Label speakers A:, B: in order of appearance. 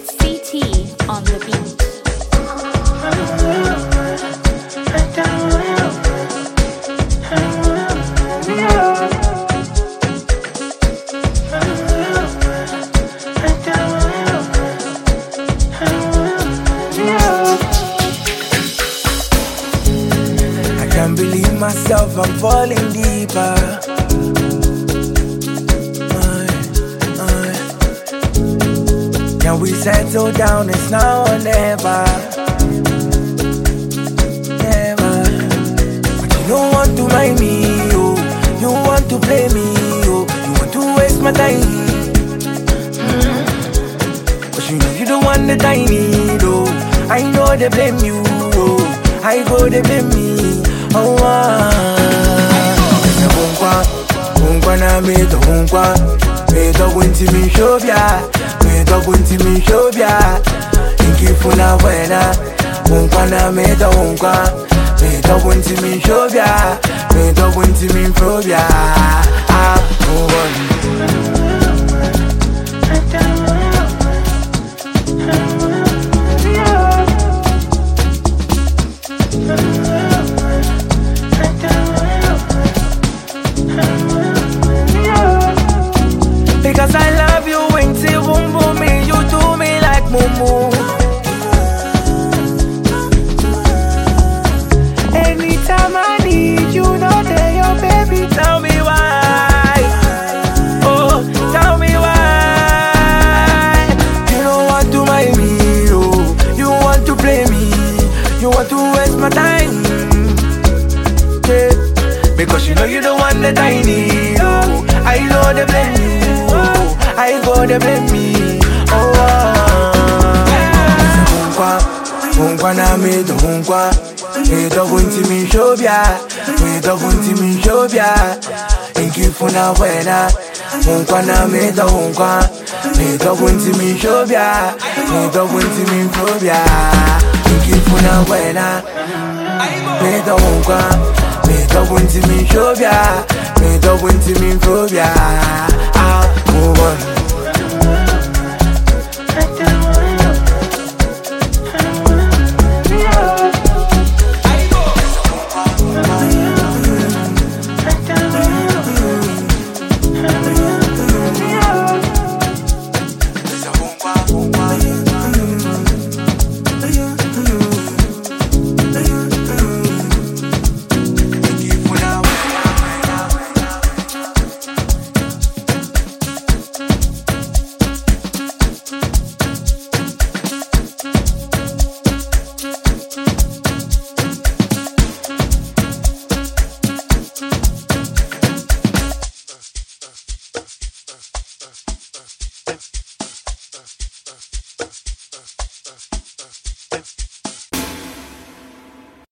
A: It's CT on the beat.
B: I can't believe myself, I'm falling deeper. Can we settle down? It's now or never. Never. But you don't want to mind me, oh. You want to play me, oh. You want to waste my time. But you know you don't want the I need, oh. I know they blame you, oh. I go they blame me, oh. Unkwa na meto unkwa. Meto kwinti mi shobya. Meto kwinti mi shobya. Inkifuna wena. Unkwa na meto unkwa. Meto kwinti mi shobya. Meto kwinti mi shobya. Ah, move on. Because I love you, Winty Boom Boom, me, you do me like Mumu. Anytime I need you, know that your baby, tell me why. Oh, tell me why. You don't want to mind me, oh. You want to play me. You want to waste my time. Yeah. Because you know you don't want that I need, oh. I know they blame you. I go they blame me, oh. Unkwa na meto unkwa. Meto kwinti mi shobya. Meto kwinti mi shobya. Inkifuna wena. Unkwa na meto unkwa. Meto kwinti mi shobya. Meto kwinti mi shobya. Inkifuna wena. Meto unkwa. Meto kwinti mi shobya. Meto kwinti mi shobya. Ah, move on.